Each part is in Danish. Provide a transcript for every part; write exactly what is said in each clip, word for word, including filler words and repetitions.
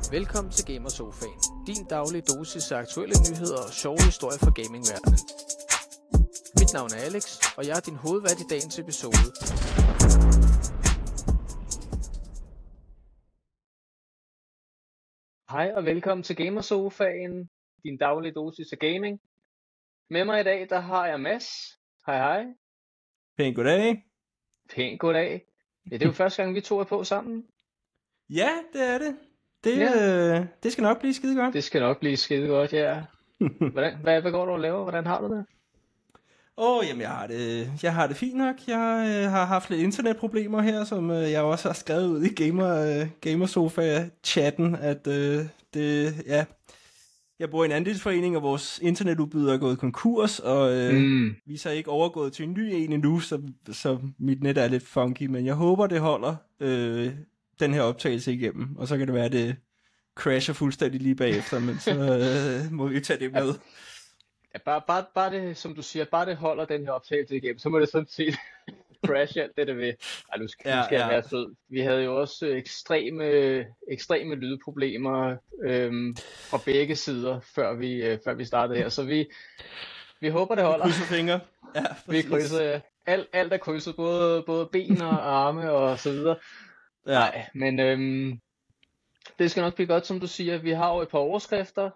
Velkommen til Gamersofaen, din daglige dosis af aktuelle nyheder og sjove historier fra gamingverdenen. Mit navn er Alex, og jeg er din hovedvært i dagens episode. Hej og velkommen til Gamersofaen, din daglige dosis af gaming. Med mig i dag, der har jeg Mads. Hej hej. Pænt goddag. Pænt goddag. Ja, det er jo første gang, vi to er på sammen. Ja, det er det. Det, Ja. øh, det skal nok blive skide godt. Det skal nok blive skide godt, ja. Hvordan, hvad, hvad går du og laver? Hvordan har du det? Åh, oh, jamen jeg har det, jeg har det fint nok. Jeg øh, har haft lidt internetproblemer her, som øh, jeg også har skrevet ud i gamer, øh, Gamersofa-chatten, at øh, det, ja, jeg bor i en andelsforening, og vores internetudbyder er gået konkurs, og øh, mm. vi er så ikke overgået til en ny en endnu, så, så mit net er lidt funky, men jeg håber, det holder øh, den her optagelse igennem, og så kan det være, at det crasher fuldstændig lige bagefter, men så øh, må vi tage det med. Ja, bare, bare, bare det, som du siger, bare det holder den her optagelse igennem, så må det sådan set crash alt det, der vil. Ej, nu skal, ja, nu skal ja. jeg være sød. Vi havde jo også ekstreme, ekstreme lydproblemer øhm, fra begge sider, før vi, øh, før vi startede her, så vi, vi håber, det holder. Vi krydser fingre. Ja, vi krydser, ja. alt, alt er krydset, både, både ben og arme og så videre. Ja. Nej, men øhm, det skal nok blive godt, som du siger. Vi har jo et par overskrifter.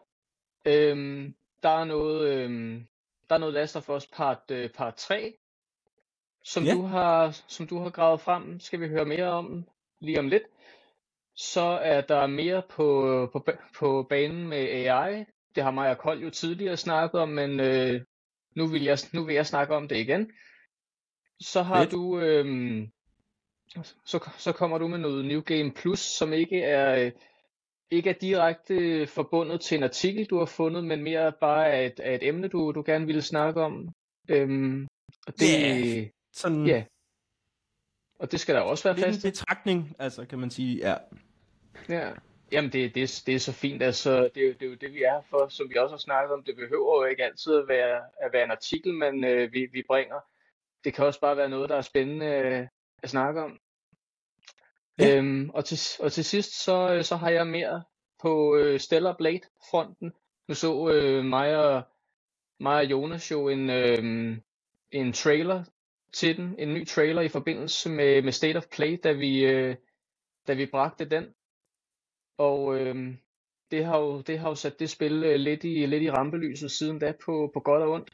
Øhm, Der er noget, øhm, der er noget Last of Us part, øh, part tre, som, yeah. du har, som du har gravet frem. Skal vi høre mere om lige om lidt. Så er der mere på, på, på banen med A I. Det har mig og Kold jo tidligere snakket om, men øh, nu, vil jeg, nu vil jeg snakke om det igen. Så har yeah. du, øhm, så, så kommer du med noget New Game Plus, som ikke er... Øh, ikke er direkte forbundet til en artikel, du har fundet, men mere bare af et, af et emne, du, du gerne ville snakke om. Øhm, og det, yeah, sådan... ja. Og det skal der også være plads til. Lidt en betragtning, altså, kan man sige, ja. Ja. Jamen, det, det, det er så fint, altså, det, det er jo det, vi er her for, som vi også har snakket om. Det behøver jo ikke altid at være, at være en artikel, men øh, vi, vi bringer. Det kan også bare være noget, der er spændende øh, at snakke om. Ja. Øhm, og, til, og til sidst, så, så har jeg mere på øh, Stellar Blade-fronten. Nu så øh, mig, og, mig og Jonas jo en, øh, en trailer til den, en ny trailer i forbindelse med, med State of Play, da vi, øh, da vi bragte den. Og øh, det, har jo, det har jo sat det spil øh, lidt, i, lidt i rampelyset siden da, på, på godt og ondt.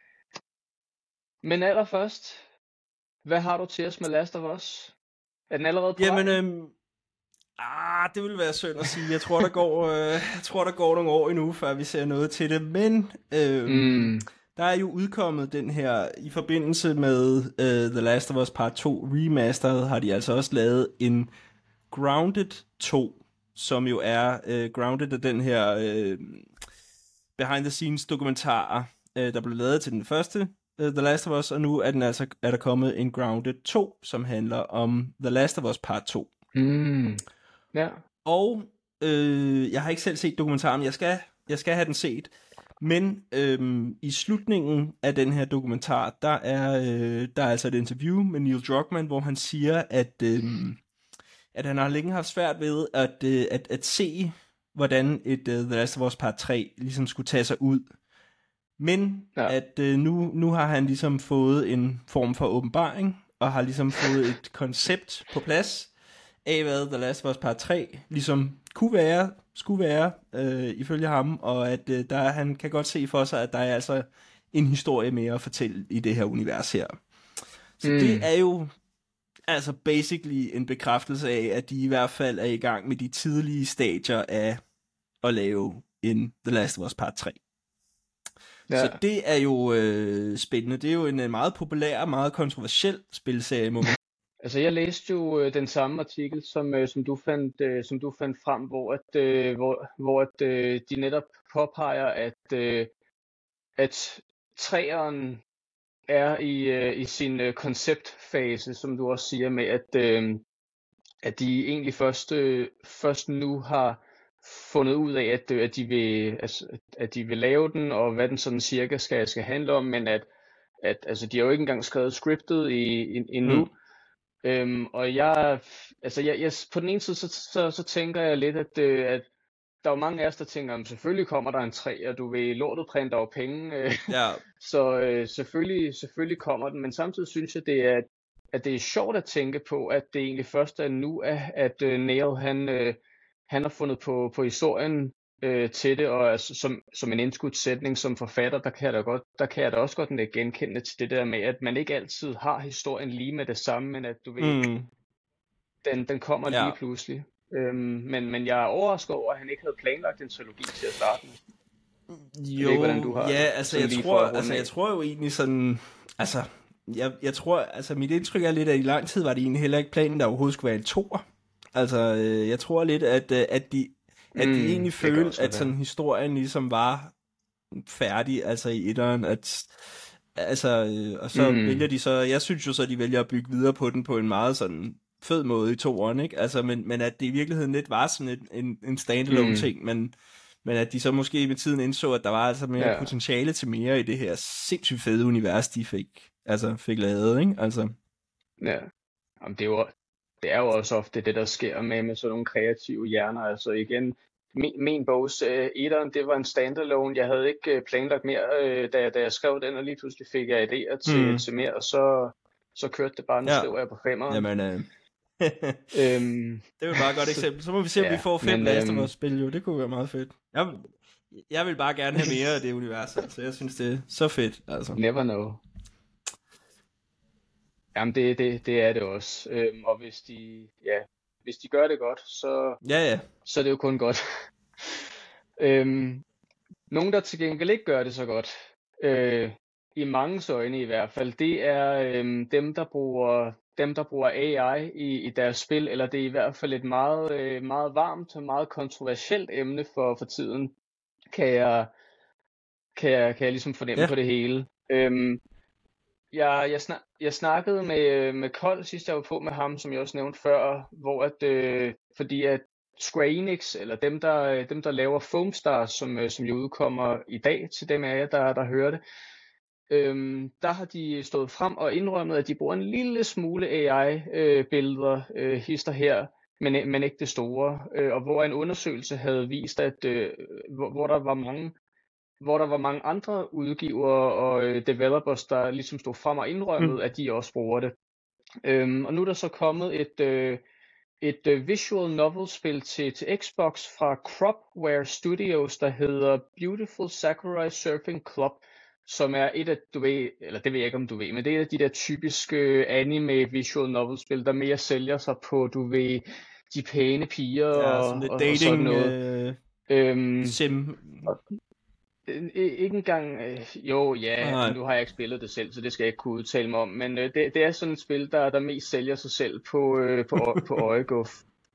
Men allerførst, hvad har du til os med Last of Us? Er den allerede på Jamen, øhm, ah, det vil være synd at sige. Jeg tror, der går, øh, jeg tror, der går nogle år endnu, før vi ser noget til det. Men øhm, mm. der er jo udkommet den her, i forbindelse med øh, The Last of Us Part to Remastered, har de altså også lavet en Grounded to, som jo er øh, Grounded af den her øh, behind the scenes dokumentarer, øh, der blev lavet til den første The Last of Us, og nu er, den altså, er der kommet en Grounded to, som handler om The Last of Us Part to. Mm. Ja. Og øh, jeg har ikke selv set dokumentaren, jeg skal, jeg skal have den set, men øh, i slutningen af den her dokumentar, der er, øh, der er altså et interview med Neil Druckmann, hvor han siger, at, øh, at han har længe haft svært ved at, øh, at, at se, hvordan et uh, The Last of Us Part tre ligesom skulle tage sig ud. Men ja. at øh, nu, nu har han ligesom fået en form for åbenbaring, og har ligesom fået et koncept på plads af, hvad The Last of Us Part tre ligesom kunne være, skulle være, øh, ifølge ham, og at øh, der, han kan godt se for sig, at der er altså en historie mere at fortælle i det her univers her. Så mm. det er jo altså basically en bekræftelse af, at de i hvert fald er i gang med de tidlige stadier af at lave en The Last of Us Part tre. Ja. Så det er jo øh, spændende. Det er jo en meget populær og meget kontroversiel spilserie, må man. Altså jeg læste jo øh, den samme artikel, som, øh, som, du fandt, øh, som du fandt frem, hvor, at, øh, hvor, hvor at, øh, de netop påpeger, at, øh, at træeren er i, øh, i sin øh, konceptfase, som du også siger, med at, øh, at de egentlig først, øh, først nu har fundet ud af, at, at, de vil, altså, at de vil lave den, og hvad den sådan cirka skal, skal handle om, men at, at altså, de har jo ikke engang skrevet scriptet i, i, endnu. Mm. Øhm, og jeg, altså jeg, jeg, på den ene side, så, så, så tænker jeg lidt, at, at der er jo mange af os, der tænker, at selvfølgelig kommer der en tre, og du ved, lortet printer jo penge. Øh, Ja. så øh, selvfølgelig, selvfølgelig kommer den, men samtidig synes jeg, det er, at det er sjovt at tænke på, at det egentlig først er nu, at, at uh, Neil, han, øh, han har fundet på, på historien øh, til det, og altså, som, som en indskudssætning som forfatter, der kan, jeg da godt, der kan jeg da også godt genkende til det der med, at man ikke altid har historien lige med det samme, men at du ved, Mm. den, den kommer Ja. lige pludselig. Øhm, men, men jeg er overrasket over, at han ikke havde planlagt en trilogi til at starte med. Jo, ikke, hvordan du har ja, det, altså sådan jeg lige tror, for at runde altså af. jeg tror jo egentlig sådan, altså jeg, jeg tror, altså mit indtryk er lidt, at i lang tid var det egentlig heller ikke planen, der overhovedet skulle være en toer. Altså øh, jeg tror lidt, at, øh, at de, at de Mm, egentlig det kan følte, også at godt sådan historien ligesom var færdig, altså i etteren, at altså, øh, og så Mm. vælger de så, jeg synes jo så, de vælger at bygge videre på den på en meget sådan fed måde i toeren, ikke? Altså, men, men at det i virkeligheden lidt var sådan et, en, en standalone Mm. ting, men, men at de så måske med tiden indså, at der var altså mere Ja. potentiale til mere i det her sindssygt fede univers, de fik, altså fik lavet, ikke? Altså. Ja. Jamen, det, er jo, det er jo også ofte det, der sker med, med sådan nogle kreative hjerner. Altså igen, min, min bogs uh, etteren, det var en standalone. Jeg havde ikke uh, planlagt mere, uh, da, da jeg skrev den, og lige pludselig fik jeg idéer til, Mm. til mere, og så, så kørte det bare. Nu Ja. skriver jeg på femeren. Jamen, øh... øhm, det er jo bare et godt eksempel. Så må vi se, om ja, vi får fem men, Last of øhm, Us spil, jo. Det kunne være meget fedt. Jeg, jeg vil bare gerne have mere af det univers, altså. Jeg synes, det er så fedt, altså. Never know. Jamen, det, det, det er det også. Øhm, og hvis de, ja, hvis de gør det godt, så, Ja, ja. så er det jo kun godt. øhm, nogen, der til gengæld ikke gør det så godt, øh, i manges øjne i hvert fald, det er øhm, dem, der bruger, dem, der bruger A I i, i deres spil, eller det er i hvert fald et meget, øh, meget varmt og meget kontroversielt emne for, for tiden, kan jeg, kan jeg, kan jeg ligesom fornemme Ja. på det hele. Øhm, Jeg, jeg, snak, jeg snakkede med, med Kold sidst jeg var på med ham, som jeg også nævnte før, hvor at, øh, fordi at Square Enix, eller dem der, dem, der laver Foamstars, som, øh, som jo udkommer i dag til dem af jer, der, der hører det, øhm, der har de stået frem og indrømmet, at de bruger en lille smule A I-billeder, øh, øh, hister her, men, men ikke det store, øh, og hvor en undersøgelse havde vist, at øh, hvor, hvor der var mange hvor der var mange andre udgivere og øh, developers, der ligesom stod frem og indrømmede, Mm. at de også bruger det. Øhm, og nu er der så kommet et, øh, et øh, visual novel spil til, til Xbox fra Cropware Studios, der hedder Beautiful Sakurai Surfing Club, som er et af, du ved, eller det ved jeg ikke om du ved, men det er et af de der typiske anime visual novel spil, der mere sælger sig på, du ved, de pæne piger Ja, og, sådan lidt og, og sådan dating noget. øh, Øhm, sim. Øh, Ikke engang, øh, jo ja, Nej. nu har jeg ikke spillet det selv, så det skal jeg ikke kunne udtale mig om, men øh, det, det er sådan et spil, der, der mest sælger sig selv på, øh, på, ø- på øjeguf.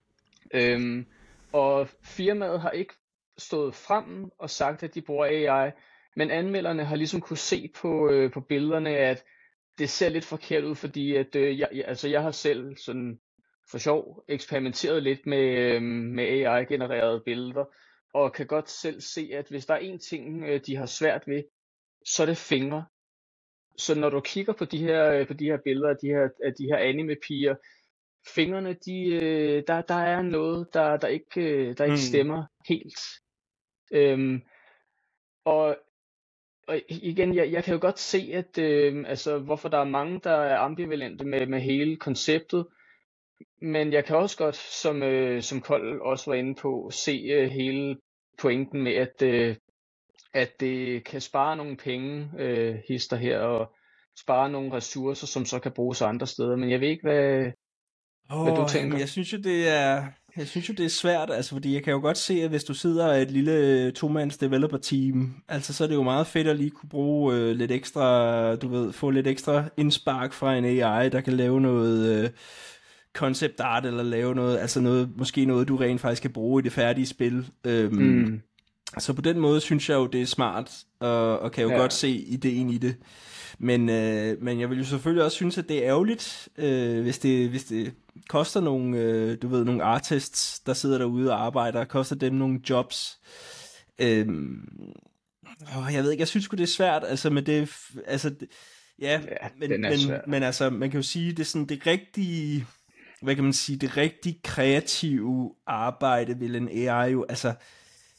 Øhm, og firmaet har ikke stået frem og sagt, at de bruger A I, men anmelderne har ligesom kunne se på, øh, på billederne, at det ser lidt forkert ud, fordi at, øh, jeg, jeg, altså jeg har selv sådan for sjov eksperimenteret lidt med, øh, med A I-genererede billeder, og kan godt selv se, at hvis der er en ting, øh, de har svært ved, så er det fingre. Så når du kigger på de her, øh, på de her billeder af de her, af de her anime-piger, fingrene, de, øh, der, der er noget, der, der, ikke, øh, der ikke Mm. stemmer helt. Øhm, og, og igen, jeg, jeg kan jo godt se, at øh, altså, hvorfor der er mange, der er ambivalente med, med hele konceptet. Men jeg kan også godt, som, øh, som Kold også var inde på, se øh, hele pointen med, at, øh, at det kan spare nogle penge, øh, hister her, og spare nogle ressourcer, som så kan bruges andre steder. Men jeg ved ikke, hvad, Oh, hvad du tænker. Jamen, jeg synes jo, det er... Jeg synes jo, det er svært, altså, fordi jeg kan jo godt se, at hvis du sidder i et lille to-mands developer-team, altså, så er det jo meget fedt at lige kunne bruge øh, lidt ekstra, du ved, få lidt ekstra indspark fra en A I, der kan lave noget øh, concept art, eller lave noget, altså noget, måske noget, du rent faktisk kan bruge i det færdige spil. Øhm, Mm. Så på den måde synes jeg jo, det er smart, og, og kan jo Ja. godt se ideen i det. Men, øh, men jeg vil jo selvfølgelig også synes, at det er ærgerligt, øh, hvis, det, hvis det koster nogle, øh, du ved, nogle artists, der sidder derude og arbejder, koster dem nogle jobs. Øh, åh, jeg ved ikke, jeg synes sgu, det er svært, altså med det, altså, det, ja, Ja, men, den er men, svær. men altså, man kan jo sige, det er sådan det rigtige, hvad kan man sige, det rigtig kreative arbejde vil en A I jo, altså,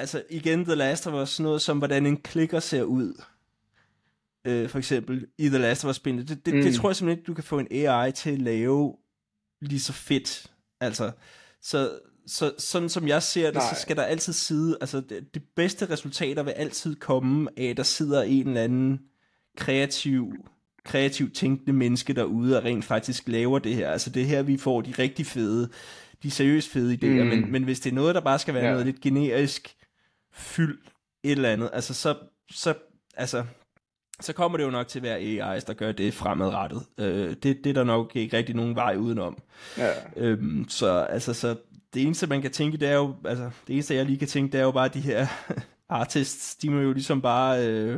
altså igen, The Last of Us, sådan noget som, hvordan en klikker ser ud. Øh, for eksempel i The Last of Us-spillet. Det, det, mm. det tror jeg simpelthen ikke, du kan få en A I til at lave lige så fedt. Altså, så, så sådan som jeg ser det, Nej. så skal der altid sidde, altså det, de bedste resultater vil altid komme af, at der sidder en eller anden kreativ, kreativt tænkende menneske derude, og rent faktisk laver det her. Altså det her, vi får de rigtig fede, de seriøst fede idéer, mm. men, men hvis det er noget, der bare skal være ja. noget lidt generisk fyld, et eller andet, altså så, så altså så kommer det jo nok til at være A I's, der gør det fremadrettet. Øh, det, det er der nok ikke rigtig nogen vej udenom. Ja. Øhm, så altså, så det eneste, man kan tænke, det er jo, altså, det eneste, jeg lige kan tænke, det er jo bare de her artists, de må jo ligesom bare, øh,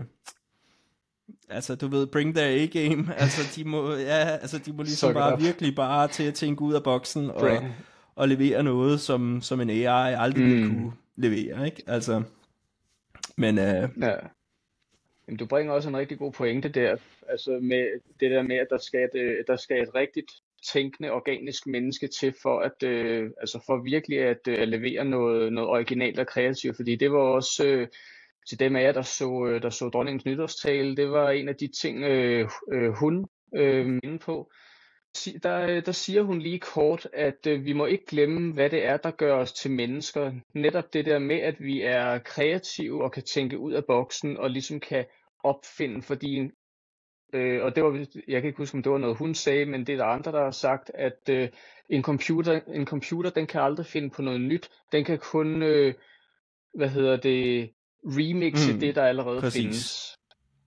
altså, du ved, bring their A-game, altså, de må, ja, altså, de må ligesom Suck bare virkelig bare til at tænke ud af boksen, og, og levere noget, som, som en A I aldrig mm. ville kunne levere, ikke? Altså, men, øh, ja. Jamen, du bringer også en rigtig god pointe der, altså med det der med, at der skal et, der skal et rigtigt tænkende, organisk menneske til for at, øh, altså for virkelig at, øh, at levere noget, noget originalt og kreativt, fordi det var også øh, til dem af jer, der så, der så dronningens nytårstale, det var en af de ting, øh, øh, hun øh, inde på. Der, der siger hun lige kort, at øh, vi må ikke glemme, hvad det er, der gør os til mennesker. Netop det der med, at vi er kreative og kan tænke ud af boksen og ligesom kan opfinde, fordi, øh, og det var, jeg kan ikke huske, om det var noget, hun sagde, men det er der andre, der har sagt, at øh, en computer, en computer, den kan aldrig finde på noget nyt. Den kan kun, øh, hvad hedder det, remixe mm, det, der allerede præcis. findes.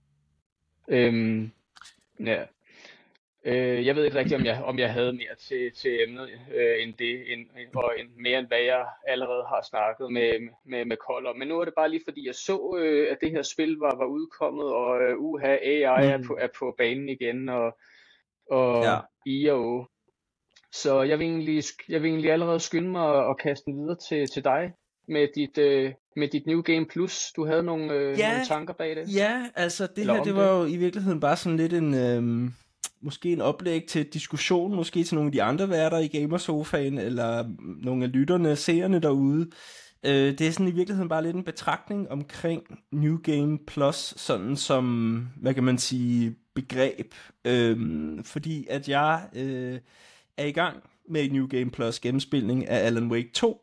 Øhm, ja. Jeg ved ikke rigtigt, om jeg, om jeg havde mere til, til emnet øh, end det, end, og end, mere end hvad jeg allerede har snakket med, med, med Kold om. Men nu er det bare lige fordi, jeg så, øh, at det her spil var, var udkommet, og øh, uha, A I mm. er, på, er på banen igen, og, og ja. I og O. Så jeg vil, egentlig, jeg vil egentlig allerede skynde mig at kaste den videre til, til dig med dit, øh, med dit New Game Plus. Du havde nogle, øh, ja, nogle tanker bag det? Ja, altså det Eller her, det var det? jo i virkeligheden bare sådan lidt en... Øh... måske en oplæg til diskussion, måske til nogle af de andre værter i Gamersofaen, eller nogle af lytterne, seerne derude. Øh, det er sådan i virkeligheden bare lidt en betragtning omkring New Game Plus, sådan som, hvad kan man sige, begreb. Øh, fordi at jeg øh, er i gang med New Game Plus gennemspilning af Alan Wake to,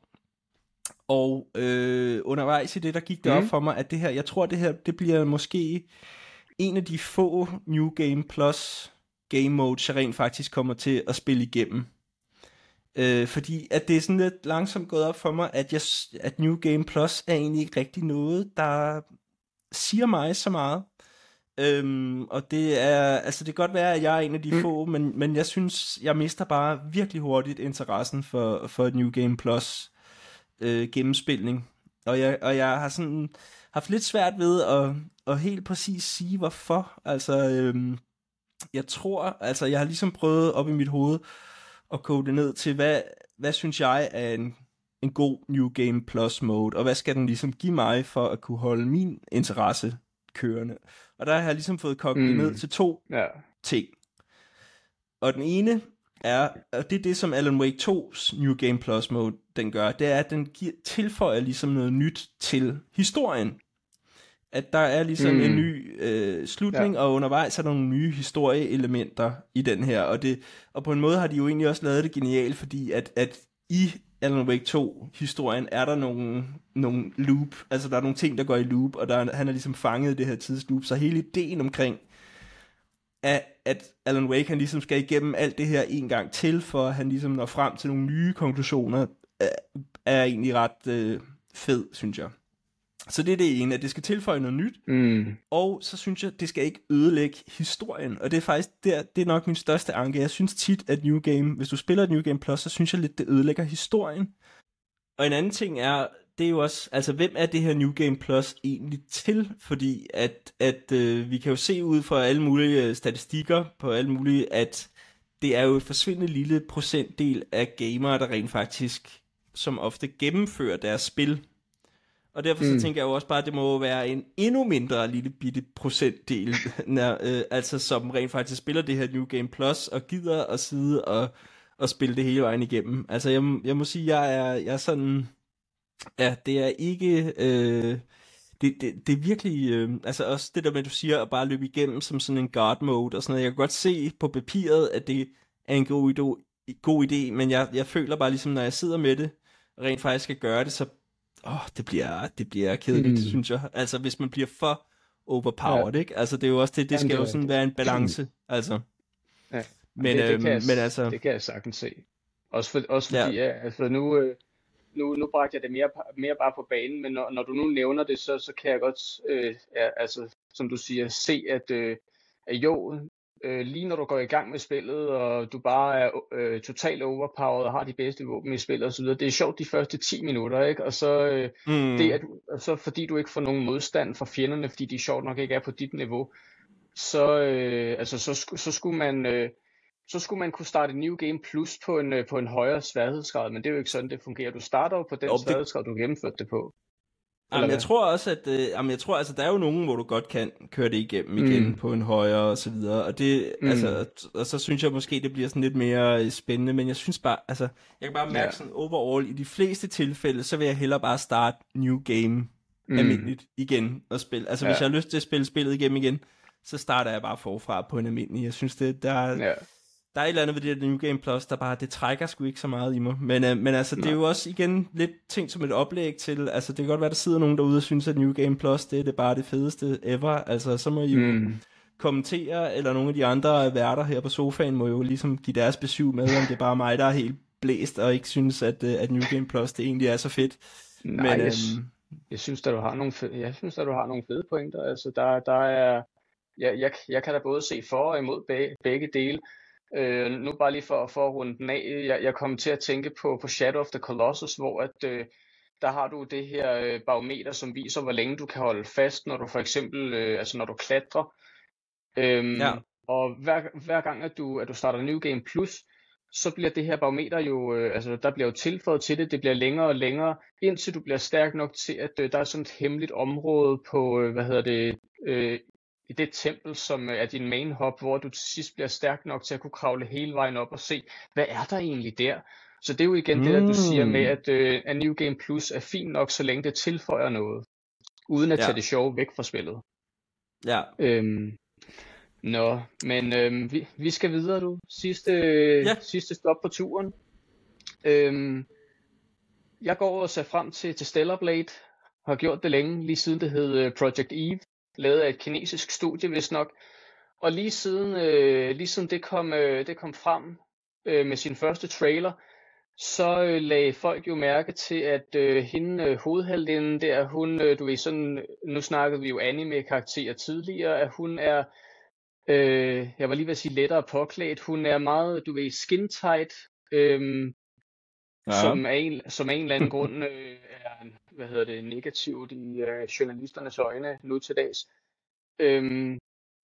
og øh, undervejs i det, der gik det mm. op for mig, at det her, jeg tror det her, det bliver måske en af de få New Game Plus game modes, jeg rent faktisk kommer til at spille igennem. Øh, fordi at det er sådan lidt langsomt gået op for mig, at, jeg, at New Game Plus er egentlig ikke rigtig noget, der siger mig så meget. Øhm, og det er, altså det kan godt være, at jeg er en af de mm. få, men, men jeg synes, jeg mister bare virkelig hurtigt interessen for, for New Game Plus øh, gennemspilning. Og jeg, og jeg har sådan haft lidt svært ved at, at helt præcis sige, hvorfor. Altså, øhm, jeg tror, altså jeg har ligesom prøvet op i mit hoved at koge det ned til, hvad, hvad synes jeg er en, en god New Game Plus mode, og hvad skal den ligesom give mig for at kunne holde min interesse kørende. Og der har jeg ligesom fået kogt mm. det ned til to ja. ting. Og den ene er, og det er det, som Alan Wake to's New Game Plus mode den gør, det er, at den giver, tilføjer ligesom noget nyt til historien. At der er ligesom mm. en ny øh, slutning, ja. og undervejs er der nogle nye historieelementer i den her. Og, det, og på en måde har de jo egentlig også lavet det genialt, fordi at, at i Alan Wake to-historien er der nogle, nogle loop, altså der er nogle ting, der går i loop, og der, han er ligesom fanget i det her tidsloop. Så hele ideen omkring, at, at Alan Wake han ligesom skal igennem alt det her en gang til, for at han ligesom når frem til nogle nye konklusioner, er, er egentlig ret øh, fed, synes jeg. Så det er det ene, at det skal tilføje noget nyt, mm. og så synes jeg, at det skal ikke ødelægge historien, og det er faktisk, der, det er nok min største anke. Jeg synes tit, at New Game, hvis du spiller et New Game Plus, så synes jeg lidt, det ødelægger historien. Og en anden ting er, det er jo også, altså hvem er det her New Game Plus egentlig til? Fordi at, at øh, vi kan jo se ud fra alle mulige statistikker på alle mulige, at det er jo et forsvindende lille procentdel af gamere, der rent faktisk, som ofte gennemfører deres spil. Og derfor så mm. tænker jeg jo også bare, at det må være en endnu mindre lille bitte procentdel, når, øh, altså som rent faktisk spiller det her New Game Plus, og gider at sidde og, og spille det hele vejen igennem. Altså jeg, jeg må sige, jeg er, jeg er sådan, Ja, det er ikke... Øh, det, det, det er virkelig... Øh, altså også det der med, at du siger, at bare løbe igennem som sådan en guard mode og sådan noget. Jeg kan godt se på papiret, at det er en god idé, god idé men jeg, jeg føler bare ligesom, når jeg sidder med det, og rent faktisk skal gøre det, så... Åh, det bliver, det bliver kedeligt, mm. synes jeg. Altså, hvis man bliver for overpowered, ja. Ikke? Altså, det er jo også det, det skal Jamen, det jo sådan det. være en balance, altså. Ja, men, det, det, øhm, kan jeg, men altså... det kan jeg sagtens se. Også, for, også fordi, ja. Ja, altså nu... Øh... Nu, nu bragte jeg det mere, mere bare på banen, men når, når du nu nævner det, så, så kan jeg godt, øh, ja, altså, som du siger, se, at, øh, at jo, øh, lige når du går i gang med spillet, og du bare er øh, totalt overpowered og har de bedste våben i spillet osv., det er sjovt de første ti minutter, ikke? Og så, øh, mm. det, at, og så fordi du ikke får nogen modstand fra fjenderne, fordi de sjovt nok ikke er på dit niveau, så, øh, altså, så, så skulle man... Øh, så skulle man kunne starte New Game Plus på en, på en højere sværhedsgrad, men det er jo ikke sådan, det fungerer. Du starter jo på den jo, det... sværhedsgrad, du gennemførte det på. Jamen, jeg tror også, at øh, jamen, jeg tror, altså, der er jo nogen, hvor du godt kan køre det igennem igen mm. på en højere og så videre, og det, mm. altså, og så synes jeg måske, det bliver sådan lidt mere spændende, men jeg synes bare, altså, jeg kan bare mærke ja. sådan overall, i de fleste tilfælde, så vil jeg hellere bare starte New Game mm. almindeligt igen og spille. Altså, ja. hvis jeg har lyst til at spille spillet igennem igen, så starter jeg bare forfra på en almindelig. Jeg synes, det der er... Ja. Der er et eller andet ved det der New Game Plus, der bare, det trækker sgu ikke så meget i mig. Men, øh, men altså, det er jo også igen lidt ting som et oplæg til, altså det kan godt være, der sidder nogen derude og synes, at New Game Plus, det er det bare det fedeste ever. Altså, så må I jo mm. kommentere, eller nogle af de andre værter her på sofaen må jo ligesom give deres besøg med, om det er bare mig, der er helt blæst, og ikke synes, at, at New Game Plus, det egentlig er så fedt. Nej, men, jeg, øhm, jeg synes, at du har nogle fede, jeg synes, at du har nogle fede pointer. Altså, der, der er, jeg, jeg, jeg kan da både se for og imod begge, begge dele. Uh, nu bare lige for, for at runde den af, jeg, jeg kom til at tænke på, på Shadow of the Colossus, hvor at, uh, der har du det her uh, barometer, som viser, hvor længe du kan holde fast, når du for eksempel, uh, altså når du klatrer. Um, ja. Og hver, hver gang, at du, at du starter New Game Plus, så bliver det her barometer jo, uh, altså der bliver jo tilføjet til det, det bliver længere og længere, indtil du bliver stærk nok til, at uh, der er sådan et hemmeligt område på, uh, hvad hedder det, uh, i det tempel, som er din main hub, hvor du til sidst bliver stærk nok til at kunne kravle hele vejen op og se, hvad er der egentlig der? Så det er jo igen mm. det, der du siger med, at, uh, at New Game Plus er fint nok, så længe det tilføjer noget, uden at ja. tage det sjove væk fra spillet. Ja. Øhm, nå, men øhm, vi, vi skal videre, du. Sidste, ja. sidste stop på turen. Øhm, jeg går og ser frem til, til Stellar Blade. Har gjort det længe, lige siden det hed Project Eve. Lavet af et kinesisk studie, vist nok. Og lige siden, øh, lige siden det, kom, øh, det kom frem øh, med sin første trailer, så øh, lagde folk jo mærke til, at øh, hende, øh, hovedheldinden der, hun, øh, du ved sådan, nu snakkede vi jo anime-karakterer tidligere, at hun er, øh, jeg var lige ved at sige lettere påklædt, hun er meget, du ved, skin tight, øh, ja. som, af en, som af en eller anden grund øh, er, hvad hedder det, negativt i øh, journalisternes øjne nu til dags. Øhm,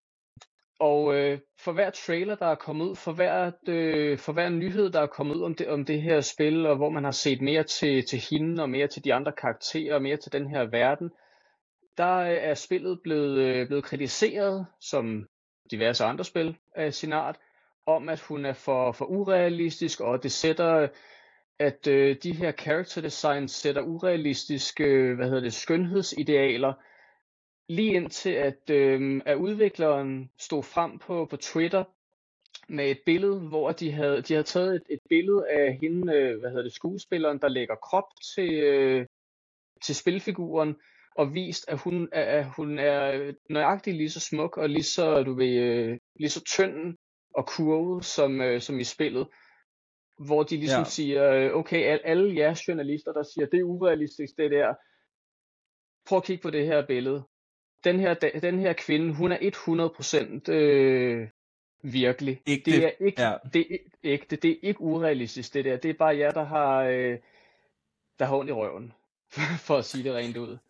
og øh, for hver trailer, der er kommet ud, for hver, øh, for hver nyhed, der er kommet ud om det, om det her spil, og hvor man har set mere til, til hende, og mere til de andre karakterer, og mere til den her verden, der er spillet blevet, øh, blevet kritiseret, som diverse andre spil af sin art, om at hun er for, for urealistisk, og det sætter... at øh, de her character designs sætter urealistiske, øh, hvad hedder det, skønhedsidealer, lige indtil at, øh, at udvikleren stod frem på, på Twitter med et billede, hvor de havde, de havde taget et, et billede af hende, øh, hvad hedder det, skuespilleren, der lægger krop til, øh, til spilfiguren, og vist, at hun, at hun er nøjagtigt lige så smuk, og lige så, du ved, øh, lige så tynd og kurvet, som, øh, som i spillet. Hvor de ligesom ja. siger, okay, alle jeres journalister, der siger, det er urealistisk det der, prøv at kigge på det her billede. Den her, den her kvinde, hun er hundrede procent øh, virkelig. Ægte. Det er ikke, ja. det er ægte, det er ikke urealistisk det der, det er bare jer, der har, øh, der har ondt i røven, for at sige det rent ud.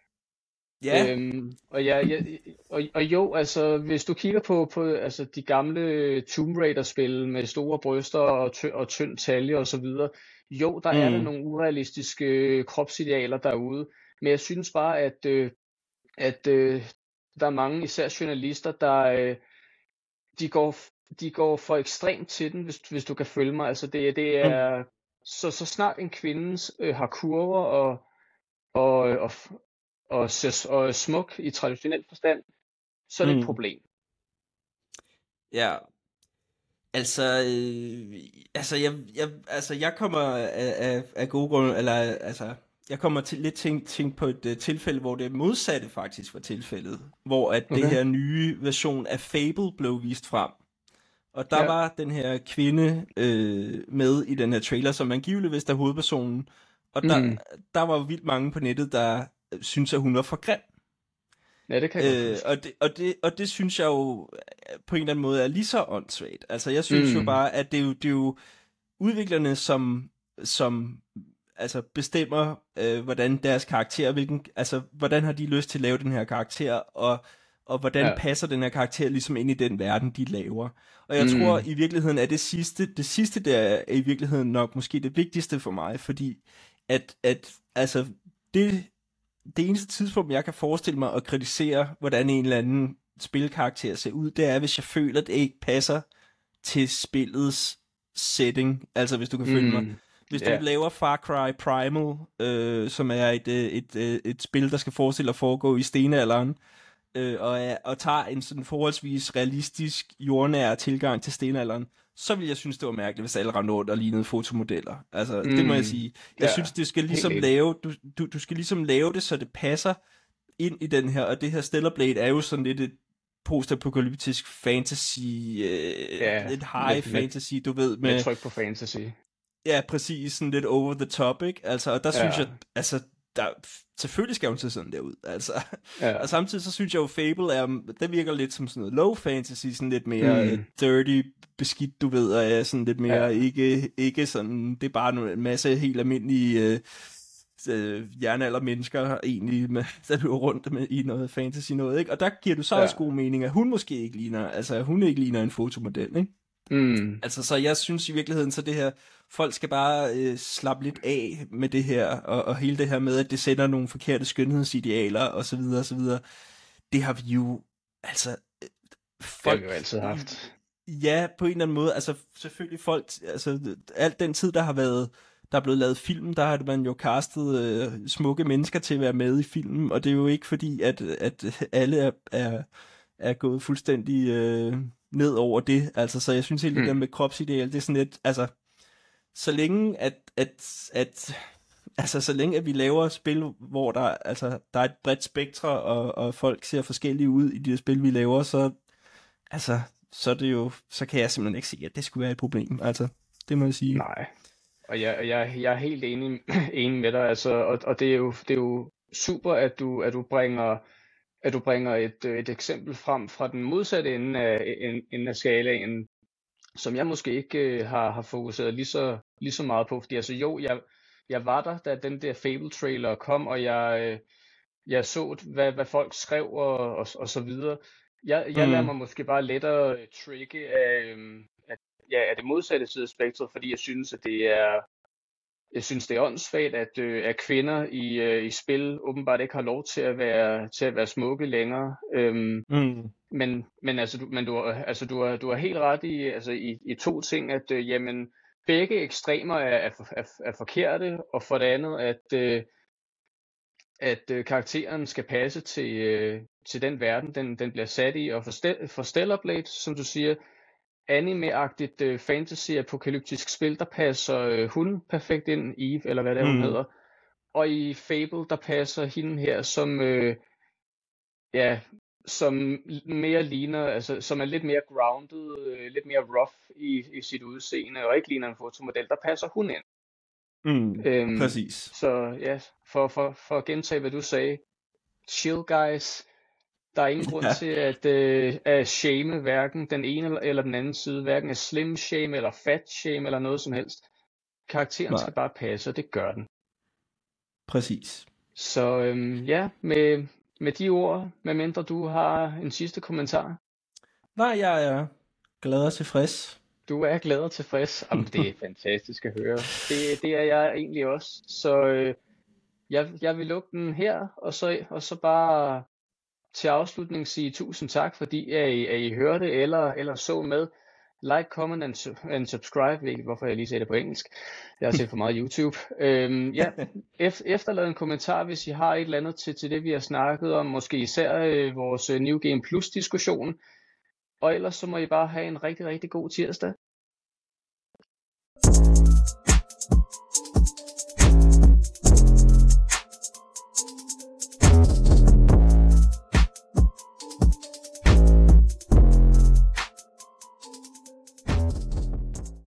Ja. Øhm, og, ja, ja og, og jo, altså hvis du kigger på, på altså, de gamle Tomb Raider-spil med store bryster og, tø- og tynd talje og så videre, jo, der mm. er der nogle urealistiske kropsidealer derude, men jeg synes bare, at, øh, at øh, der er mange, især journalister, der øh, de, går, de går for ekstremt til den, hvis, hvis du kan følge mig. Altså det, det er, mm. så, så snart en kvinde øh, har kurver og og, og, og, og, og smuk i traditionel forstand, så er det et Mm. problem. Ja, altså, øh, altså, jeg, jeg, altså, jeg kommer af, af, af gode grunde, eller altså, jeg kommer til lidt tænke, tænke på et uh, tilfælde, hvor det modsatte faktisk var tilfældet, hvor at det Okay. her nye version af Fable blev vist frem. Og der Ja. var den her kvinde øh, med i den her trailer, som angiveligt vist er hovedpersonen. Og der, Mm. der var vildt mange på nettet, der syntes, at hun var for grim. Ja, det kan jeg godt Øh, huske. og, det, og, det, og det synes jeg jo på en eller anden måde er lige så åndssvagt. Altså jeg synes mm. jo bare, at det er jo, det er jo udviklerne, som, som altså bestemmer, øh, hvordan deres karakter, hvilken, altså hvordan har de lyst til at lave den her karakter, og, og hvordan Ja. passer den her karakter ligesom ind i den verden, de laver. Og jeg Mm. tror i virkeligheden, at det sidste, det sidste der er i virkeligheden nok måske det vigtigste for mig, fordi at, at altså det, det eneste tidspunkt, jeg kan forestille mig at kritisere, hvordan en eller anden spilkarakter ser ud, det er, hvis jeg føler, at det ikke passer til spillets setting. Altså, hvis du kan følge mig. Mm. Hvis Ja. du laver Far Cry Primal, øh, som er et, et, et, et spil, der skal forestille at foregå i stenalderen, øh, og, er, og tager en sådan forholdsvis realistisk, jordnær tilgang til stenalderen, så vil jeg synes, det var mærkeligt, hvis alle rendte rundt og lignede fotomodeller. Altså, mm. det må jeg sige. Jeg Ja. synes, det skal ligesom Helt lave, du, du, du skal ligesom lave det, så det passer ind i den her, og det her Stellar Blade er jo sådan lidt et post-apokalyptisk fantasy, øh, Ja, lidt high lidt- fantasy, du ved, Med med, tryk på fantasy. ja, præcis, sådan lidt over the top, ikke? Altså, og der Ja. synes jeg, altså, der, selvfølgelig skal hun se sådan der ud, altså. Ja. Og samtidig så synes jeg jo, Fable er, det virker lidt som sådan noget low fantasy, sådan lidt mere Mm. mm. dirty, beskidt, du ved, og er sådan lidt mere, Ja. ikke, ikke sådan, det er bare en masse helt almindelige øh, øh, jernaldermennesker egentlig, med, der løber rundt med, i noget fantasy noget, ikke? Og der giver du så Ja. også god mening, at hun måske ikke ligner, altså hun ikke ligner en fotomodel, ikke? Mm. Altså, så jeg synes i virkeligheden, så det her, folk skal bare øh, slappe lidt af med det her, og, og hele det her med, at det sender nogle forkerte skønhedsidealer, og så videre, og så videre. Det har vi jo, altså, øh, Det folk... har vi jo altid haft. Ja, på en eller anden måde, altså selvfølgelig folk, altså alt den tid, der har været, der er blevet lavet film, der har man jo castet øh, smukke mennesker til at være med i filmen, og det er jo ikke fordi, at, at alle er, er, er gået fuldstændig øh, ned over det, altså så jeg synes helt, Mm. det der med kropsideal, det er sådan lidt, altså så længe at, at, at altså så længe at vi laver spil, hvor der, altså, der er et bredt spektre, og, og folk ser forskellige ud i de her spil, vi laver, så altså, så er det jo, så kan jeg simpelthen ikke sige, at det skulle være et problem, altså, det må jeg sige. Nej. Og jeg, jeg, jeg er helt enig, enig med dig, altså, og, og det, er jo, det er jo super, at du, at du bringer, at du bringer et, et eksempel frem fra den modsatte ende af, ende af skalaen, som jeg måske ikke øh, har, har fokuseret lige så, lige så meget på, fordi altså jo, jeg, jeg var der, da den der Fable-trailer kom, og jeg, øh, jeg så, hvad, hvad folk skrev og, og, og så videre. Jeg, jeg Mm. lader mig måske bare lettere trigge af, øhm, at, ja, af det modsatte side af spektret, fordi jeg synes, at det er, jeg synes, det er åndssvagt, at, øh, at kvinder i, øh, i spil åbenbart ikke har lov til at være, til at være smukke længere. Øhm, Mm. men men, altså, du, men du, har- altså, du, har, du har helt ret i, altså, i, i to ting, at øh, jamen, begge ekstremer er, er, for- er, er forkerte, og for det andet, at, øh, at øh, karakteren skal passe til, øh, til den verden, den, den bliver sat i, og for, Stel- for Stellar Blade, som du siger, anime-agtigt øh, fantasy-apokalyptisk spil, der passer øh, hun perfekt ind, Eve, eller hvad det er, hun Mm. hedder. Og i Fable, der passer hende her, som, øh, ja, som mere ligner, altså som er lidt mere grounded, øh, lidt mere rough i, i sit udseende, og ikke ligner en fotomodel, der passer hun ind. Mm. Øhm, Præcis. Så ja, for, for, for at gentage, hvad du sagde, chill guys, der er ingen grund Ja. til at, øh, at shame hverken den ene eller- eller den anden side, hverken at slim shame eller fat shame eller noget som helst. Karakteren Nej. skal bare passe, og det gør den. Præcis. Så øhm, ja, med, med de ord, medmindre du har en sidste kommentar. Nej, jeg er glad og tilfreds. Du er glad og tilfreds. Jamen, det er fantastisk at høre. Det, det er jeg egentlig også. Så øh, jeg, jeg vil lukke den her, og så, og så bare til afslutning sige tusind tak, fordi at I, at I hørte eller, eller så med. like, comment and, su- and subscribe, hvilket, hvorfor jeg lige sagde det på engelsk. Jeg har set for meget YouTube. Øhm, ja, ef- efterlad en kommentar, hvis I har et eller andet til, til det, vi har snakket om. Måske især øh, vores New Game Plus diskussion. Og ellers så må I bare have en rigtig, rigtig god tirsdag.